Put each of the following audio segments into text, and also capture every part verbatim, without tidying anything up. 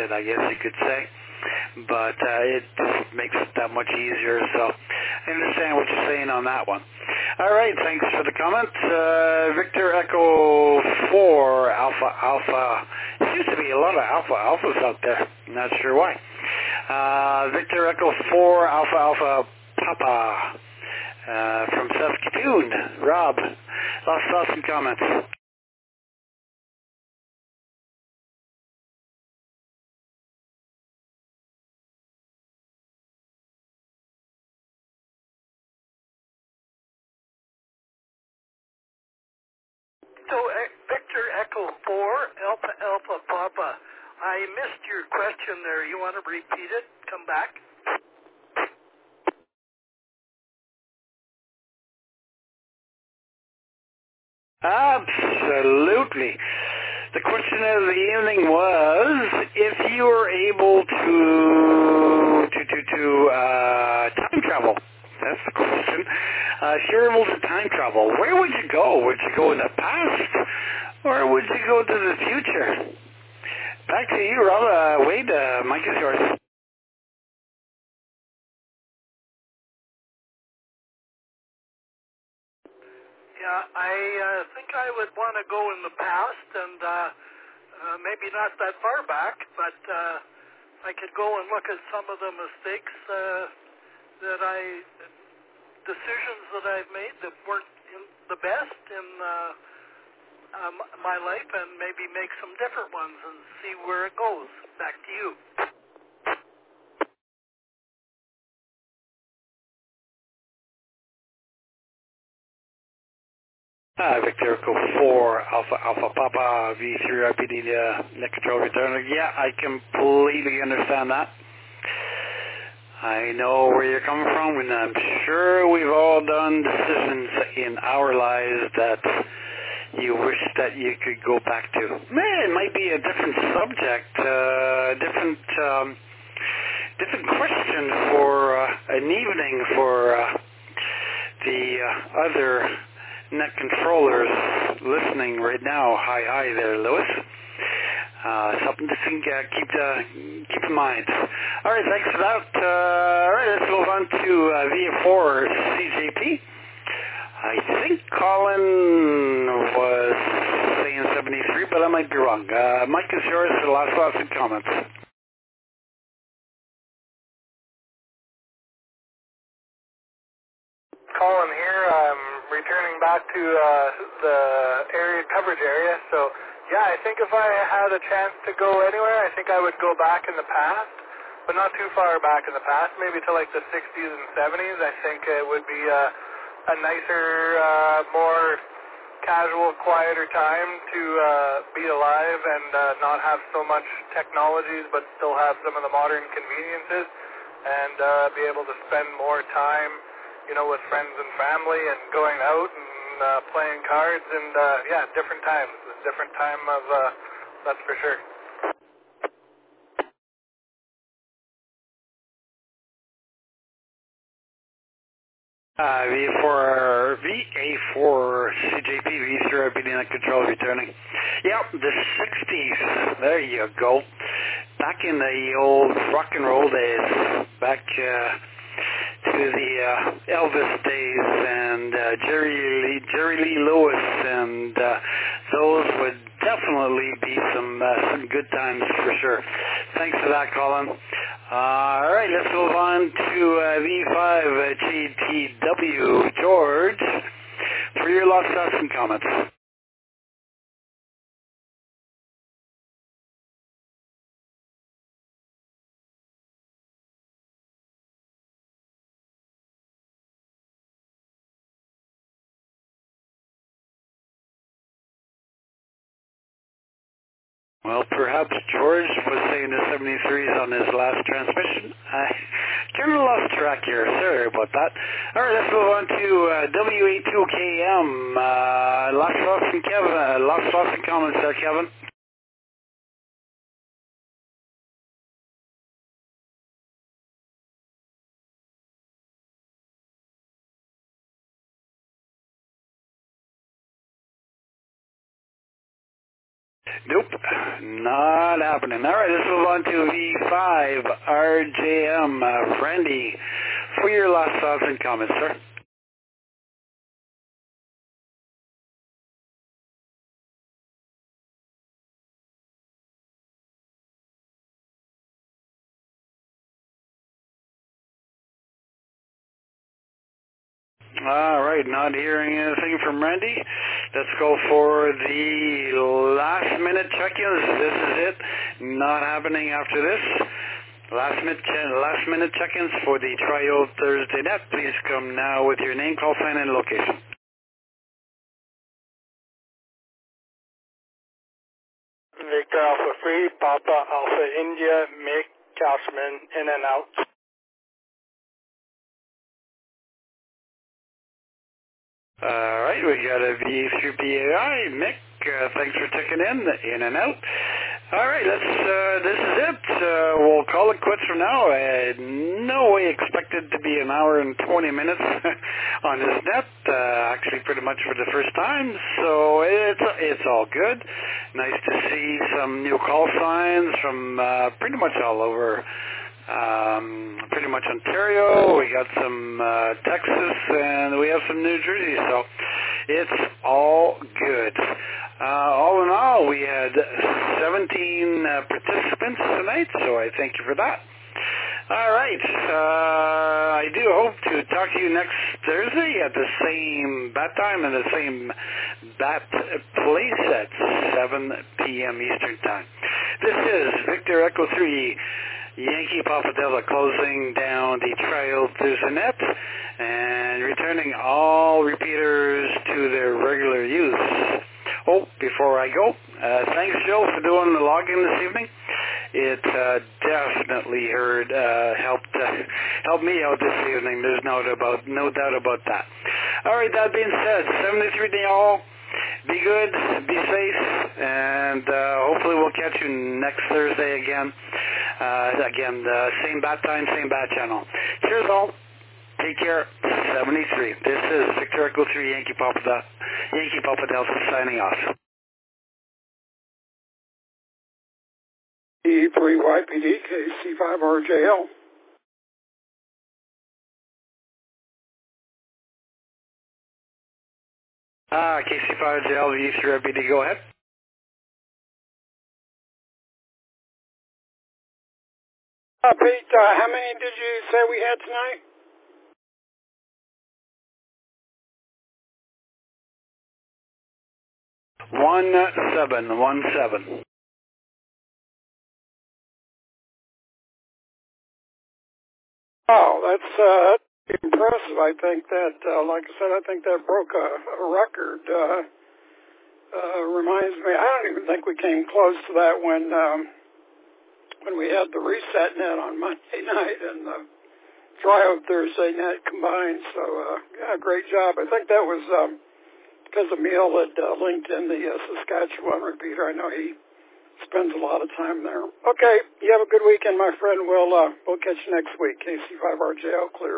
it, I guess you could say. But uh, it just makes it that much easier, so I understand what you're saying on that one. All right, thanks for the comment. Uh, Victor Echo four Alpha Alpha. There seems to be a lot of Alpha Alphas out there. I'm not sure why. Uh, Victor Echo four Alpha Alpha Papa uh, from Saskatoon. Rob, lots of awesome comments. So, uh, Victor Echo four, Alpha Alpha Papa. I missed your question there. You want to repeat it? Come back. Absolutely. The question of the evening was, if you were able to to to, to uh, time travel. That's the question. Uh, if you're able to time travel, where would you go? Would you go in the past, or would you go to the future? Back to you, Rob. Uh, Wade, uh, Mike is yours. Yeah, I uh, think I would want to go in the past, and uh, uh, maybe not that far back, but uh, I could go and look at some of the mistakes uh, that I, decisions that I've made that weren't in the best in uh, um, my life, and maybe make some different ones and see where it goes. Back to you. Uh, Victor Echo four Alpha Alpha Papa V three R P D uh, net control returner. Yeah, I completely understand that. I know where you're coming from, and I'm sure we've all done decisions in our lives that you wish that you could go back to. Man, it might be a different subject, uh, different um, different question for uh, an evening for uh, the uh, other net controllers listening right now. Hi, hi there, Lewis. Uh, something to think, uh, keep uh, keep in mind. All right, thanks for that. Uh, all right, let's move on to uh, V A four C J P. I think Colin was saying seventy-three, but I might be wrong. Uh, Mike is yours for the last thoughts and comments. Colin here. I'm returning back to uh, the area coverage area. So, yeah, I think if I had a chance to go anywhere, I think I would go back in the past, but not too far back in the past, maybe to like the sixties and seventies. I think it would be a, a nicer, uh, more casual, quieter time to uh, be alive and uh, not have so much technologies, but still have some of the modern conveniences, and uh, be able to spend more time, you know, with friends and family and going out and uh, playing cards and, uh, yeah, different times. A different time of, uh, that's for sure. Uh, V A four, V A four C J P, V three R P D net control returning. Yep, the sixties. There you go. Back in the old rock and roll days. Back uh, to the uh, Elvis days and uh, Jerry Lee, Jerry Lee Lewis, and uh, those would definitely be some uh, some good times for sure. Thanks for that, Colin. Uh, all right, let's move on to uh, V five G T W. George, for your last thoughts and comments. Well, perhaps George was saying the seventy-threes on his last transmission. I kind of lost track here. Sorry about that. All right, let's move on to uh, W A two K M. Uh, lost thoughts and Kevin. Uh, lost thoughts and comments there, Kevin. Nope, not happening. All right, let's move on to V five R J M. Uh, Randy, for your last thoughts and comments, sir. All right, not hearing anything from Randy. Let's go for the last minute check-ins. This is it. Not happening after this. Last minute, last minute check-ins for the Triode Thursday net. Please come now with your name, call sign, and location. Victor Alpha Free, Papa Alpha India, Mick Cashman, in and out. All right, we got a V three P A I. Mick, uh, thanks for checking in, in and out. All right, let's, uh, this is it. Uh, we'll call it quits for now. I had no way expected to be an hour and twenty minutes on this net, uh, actually pretty much for the first time, so it's, it's all good. Nice to see some new call signs from uh, pretty much all over. Um, pretty much Ontario, we got some uh, Texas, and we have some New Jersey, so it's all good. Uh, all in all, we had seventeen uh, participants tonight, so I thank you for that. All right, uh, I do hope to talk to you next Thursday at the same bat time and the same bat place at seven p m Eastern Time. This is Victor Echo three, Yankee Papa Delta, closing down the Triode Thursday net and returning all repeaters to their regular use. Oh, before I go, uh, thanks, Joe, for doing the login this evening. It uh, definitely heard uh, helped uh, helped me out this evening. There's no doubt about no doubt about that. All right, that being said, seventy-three day all. Be good, be safe, and uh, hopefully we'll catch you next Thursday again. Uh, again, the same bat time, same bat channel. Cheers, all. Take care. seventy-three. This is Victor Echo three, Yankee Papa, Yankee Papa Delta, signing off. E three Y P D, K C five R J L. Ah, K C five J L, V three Y P D, go ahead. Uh, Pete, uh, how many did you say we had tonight? One seven, one seven. Oh, that's uh, impressive. I think that, uh, like I said, I think that broke a, a record. Uh, uh, reminds me, I don't even think we came close to that when um, when we had the reset net on Monday night and the Triode Thursday net combined. So, uh, yeah, great job. I think that was um, because Emil had uh, linked in the uh, Saskatchewan repeater. I know he spends a lot of time there. Okay, you have a good weekend, my friend. We'll uh, we'll catch you next week. K C five R J L clear.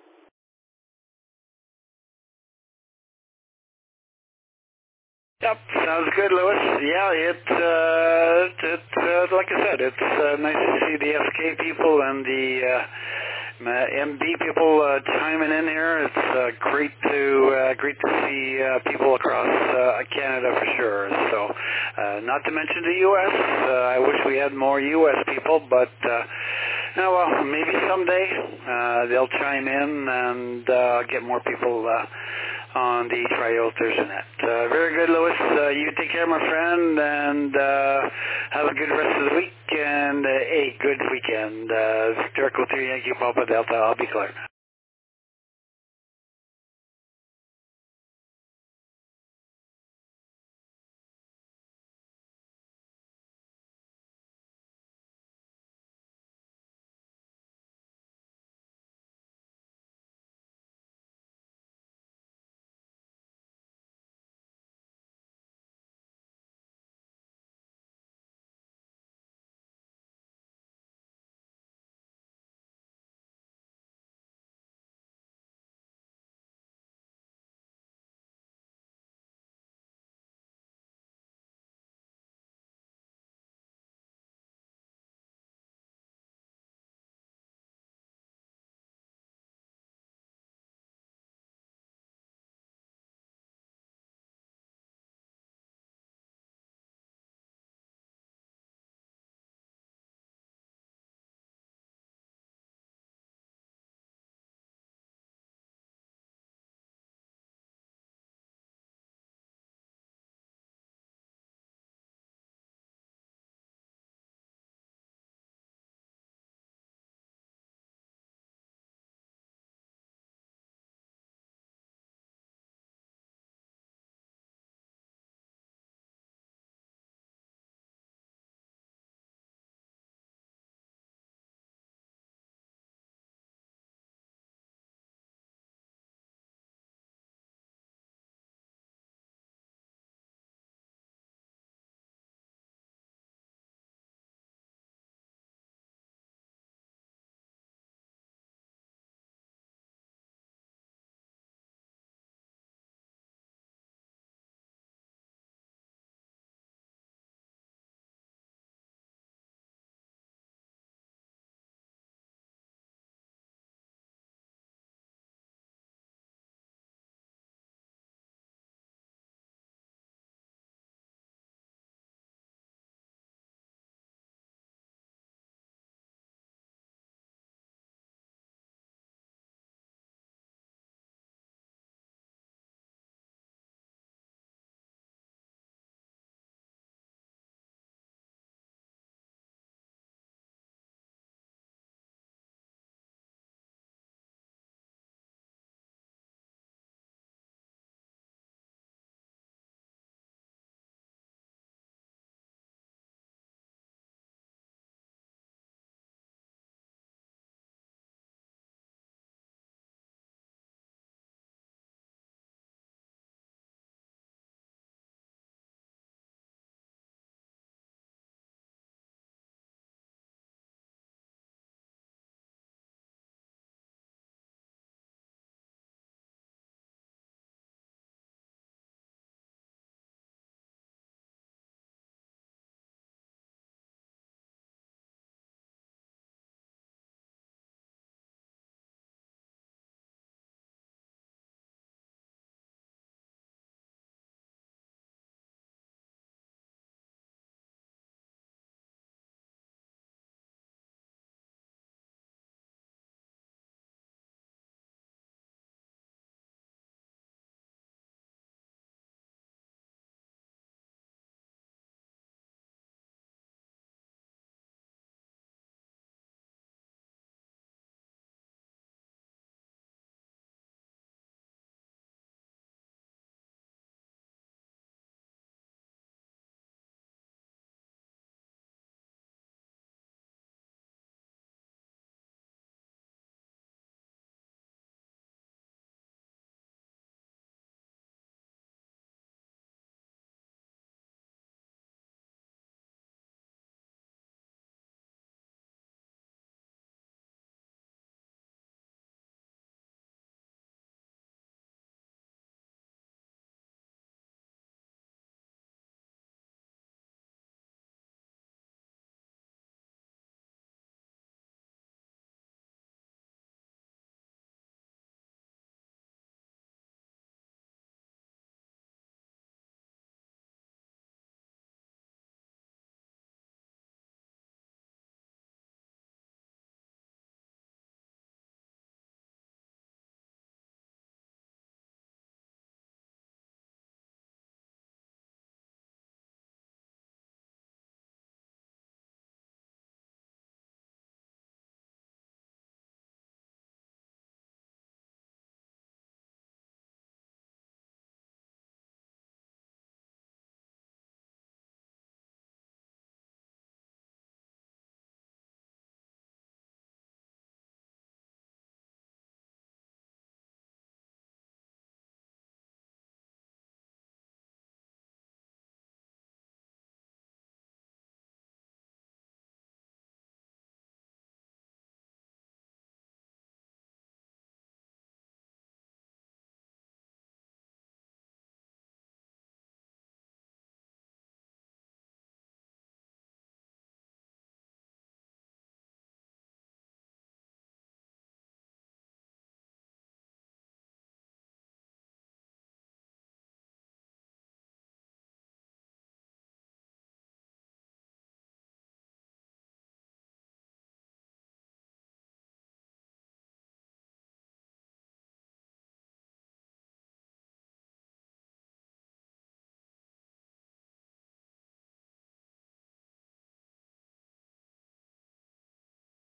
Yep, sounds good, Lewis. Yeah, it, uh, it uh, like I said, it's uh, nice to see the S K people and the uh, M B people uh, chiming in here. It's uh, great to uh, great to see uh, people across uh, Canada for sure. So, uh, not to mention the U S. Uh, I wish we had more U S people, but uh, oh, well, maybe someday uh, they'll chime in and uh, get more people Uh, on the Triode Thursday net. Uh, very good, Lewis. Uh, you take care, my friend, and uh, have a good rest of the week and uh, a good weekend. Uh, Victor Echo three, Yankee Papa Delta, I'll be clear.